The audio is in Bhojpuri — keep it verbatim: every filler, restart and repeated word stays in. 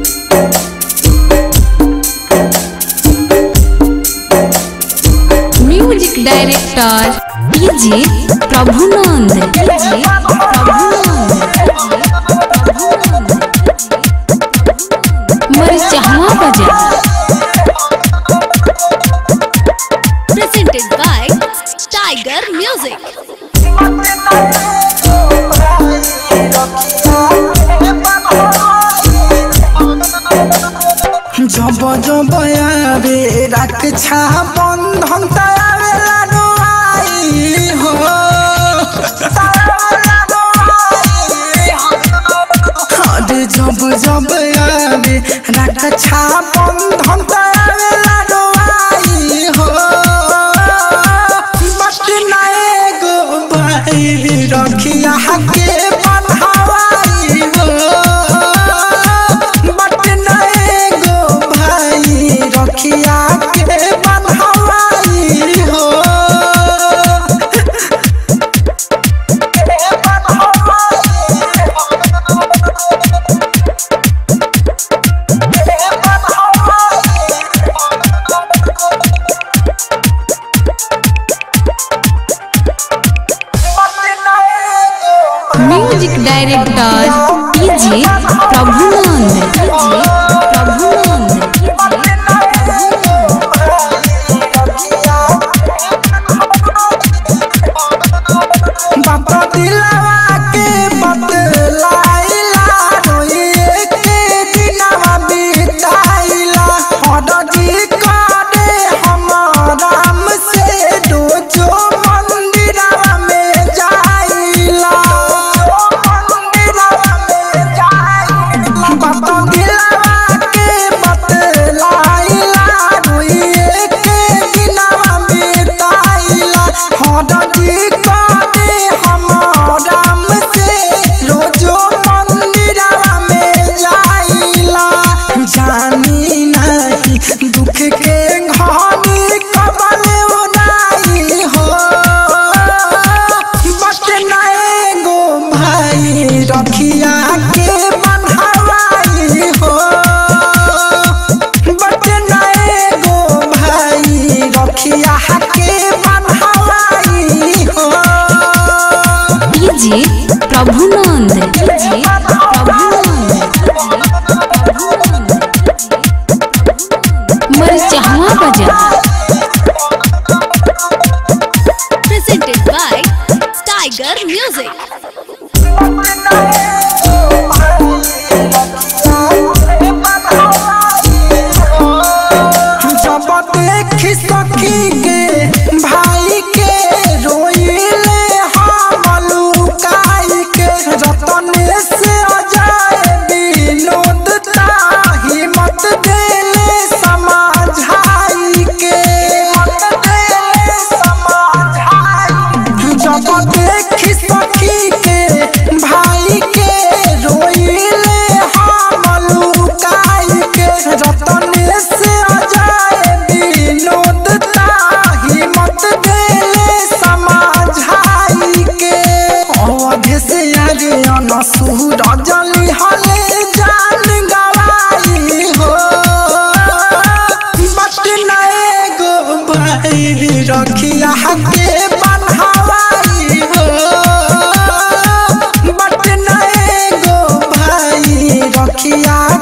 Music director DJ Prabhunand DJ Prabhunand मरचहवा बजा presented by Tiger Music। जब जब आवे रक्षा बंधन तावेला डोआई हो अरे जब जब आवे रक्षा बंधन तावेला डोआई हो बट नए गो भाई रखिया के बंधावाई हो रखिया के बंधावाई हो music director DJ Prabhunand DJ Prabhunand दुख के घानी कबले उड़ाई हो बट नए गो भाई रखिया के बंधावाई हो बट नए गो भाई रखिया के बंधावाई हो डीजे प्रभुनंद डीजे प्रभुनंद मरचहवा बजा presented by Tiger Music। जब देखी सखी के भाई के रोइले हम लुकाई के रतन से अजाए विनोद ताही मत देले समझाई के जब देखी सखी के भाई के रोइले हम लुकाई के रतन से अजाए विनोद ताही मत देले समझाई के अवधि से आगे अनसुर जली हले जान गवाई हो बट नए गो भाई रखिया के बंधावाई हो बट नए गो भाई रखिया